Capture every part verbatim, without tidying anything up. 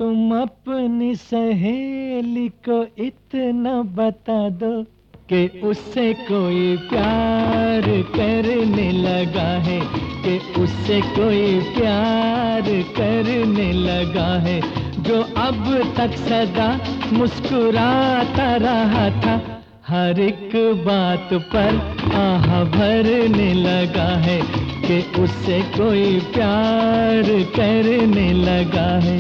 तुम अपनी सहेली को इतना बता दो कि उससे कोई प्यार करने लगा है, कि उससे कोई प्यार करने लगा है। जो अब तक सदा मुस्कुराता रहा था, हर एक बात पर आह भरने लगा है, कि उससे कोई प्यार करने लगा है।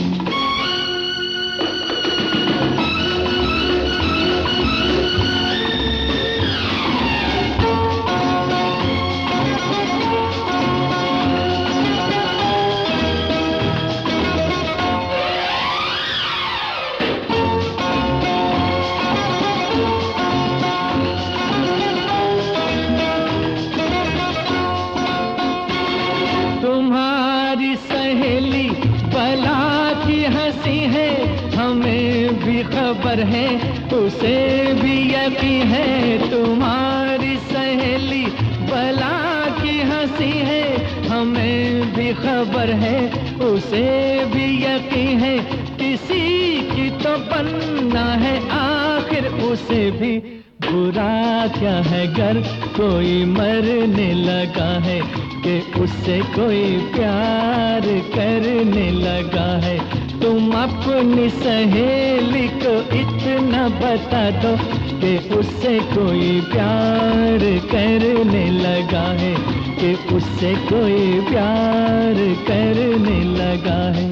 तुम्हारी सहेली बला की हंसी है, हमें भी खबर है, उसे भी यकीन है। तुम्हारी सहेली बला की हंसी है, हमें भी खबर है, उसे भी यकीन है। किसी की तो बनना है आखिर उसे भी, बुरा क्या है गर कोई मरने लगा है, कि उससे कोई प्यार करने लगा है। तुम अपनी सहेली को इतना बता दो कि उससे कोई प्यार करने लगा है, कि उससे कोई प्यार करने लगा है।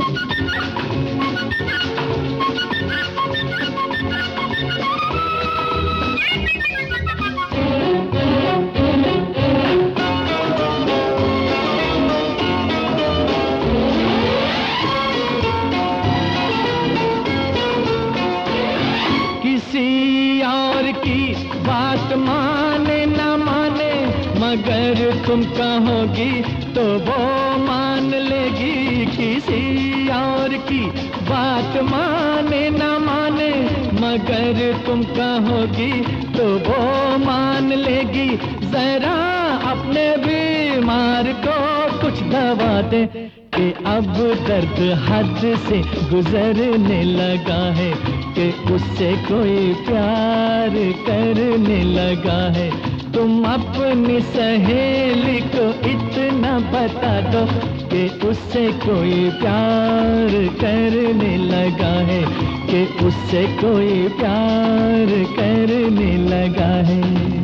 किसी और की बात माने न माने, मगर तुम कहोगी तो वो मान लेगी। किसी और की बात माने न माने, मगर तुम कहोगी तो वो मान लेगी। जरा अपने बीमार को कुछ दवा दे, कि अब दर्द हद से गुजरने लगा है, कि उससे कोई प्यार करने लगा है। तुम अपनी सहेली को इतना बता दो कि उससे कोई प्यार करने लगा है, कि उससे कोई प्यार करने लगा है।